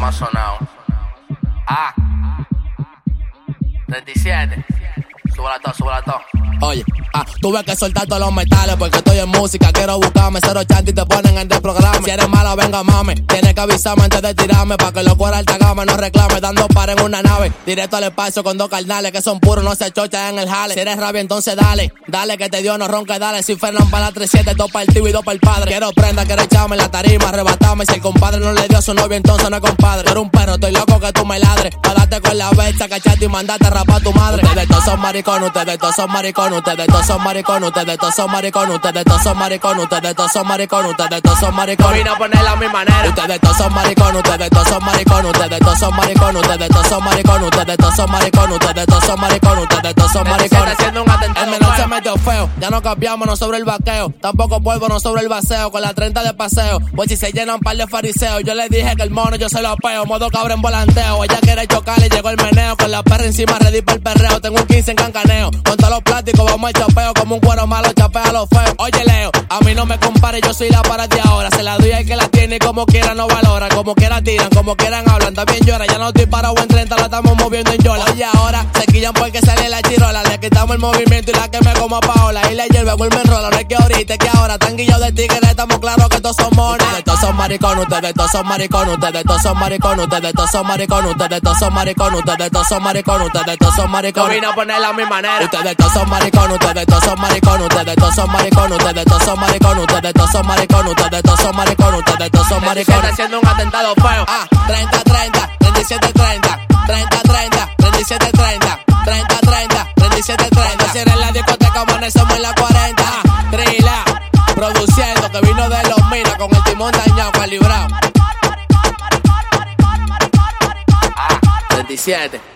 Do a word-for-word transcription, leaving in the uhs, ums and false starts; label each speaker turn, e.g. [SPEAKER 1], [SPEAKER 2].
[SPEAKER 1] más sonado. Ah, treinta y siete. Súbala todo, súbala todo.
[SPEAKER 2] Oye, ah, tuve que soltar todos los metales porque estoy en música. Quiero buscarme cero ochenta y te ponen en el programa. Si eres mala, venga, mame. Tienes que avisarme antes de tirarme pa' que los cueros alta gama no reclame. Dando par en una nave, directo al espacio con dos carnales que son puros, no se chochan en el jale. Si eres rabia, entonces dale, dale que te dio, no ronque, dale. Si Fernan para la tres siete, dos para el tío y dos para el padre. Quiero prenda, quiero echarme en la tarima, arrebatarme. Si el compadre no le dio a su novio, entonces no es compadre. Tú eres un perro, estoy loco que tú me ladres. Pa' darte con la bestia, cachate y mandate a rapar a tu madre. Ustedes todos son maricones, ustedes todos son maricones, ustedes todos son maricones, ustedes todos son maricones, ustedes todos son maricones, ustedes todos son maricones, ustedes todos son maricones.
[SPEAKER 1] Vine a ponerla a mi manera.
[SPEAKER 2] Ustedes todos son maricones, ustedes todos son maricones, ustedes todos son maricones, ustedes todos son maricones, ustedes todos son maricones, ustedes todos son maricones, ustedes todos son maricones.
[SPEAKER 1] Haciendo un atentado.
[SPEAKER 2] El menor se metió feo, ya no cambiamos, no sobre el vaqueo, tampoco polvo, no sobre el vaceo, con la treinta de paseo, pues si se llenan un par de fariseos, yo le dije que el mono yo se lo peo, modo cabra en volanteo, ella quiere chocar y llegó el meneo, con la perra encima ready para el perreo, tengo un quince en cancaneo, con todos los plásticos vamos al chapeo, como un cuero malo chapea lo feo, oye Leo, a mí no me compare, yo soy la para de ahora, se la doy al que la tiene y como quiera no valora, como quiera tiran, como quieran hablan, también llora, ya no estoy parado en treinta, la estamos moviendo en yola, oye ahora, se quillan porque sale la chirola, le quitamos el movimiento y la que me como a Paola, y la hierba vuelve en rola, no es que ahorita, es que ahora, tan guillos de tigres, estamos claros que todos son monos, ustedes todos son maricones, ustedes todos son maricones, ustedes todos son maricones, ustedes todos son maricones, ustedes todos son maricones, ustedes todos son maricones, ustedes todos son maricones,
[SPEAKER 1] Vine a ponerla a mi manera.
[SPEAKER 2] ustedes todos son maricones, ustedes todos son maricones, ustedes todos son maricones, ustedes todos son maricones, ustedes todos son maricones, ustedes todos son maricones, ustedes todos son maricones.
[SPEAKER 1] Haciendo un atentado feo.
[SPEAKER 2] Ah, treinta, treinta, treinta y siete, treinta, treinta, treinta, treinta y siete, treinta, treinta, treinta, treinta y siete, treinta. Si eres la discoteca, amanecemos en la cuarenta. Ah, Trila, produciendo, que vino de los minas con el timón dañado, calibrado.
[SPEAKER 1] Ah, treinta y siete.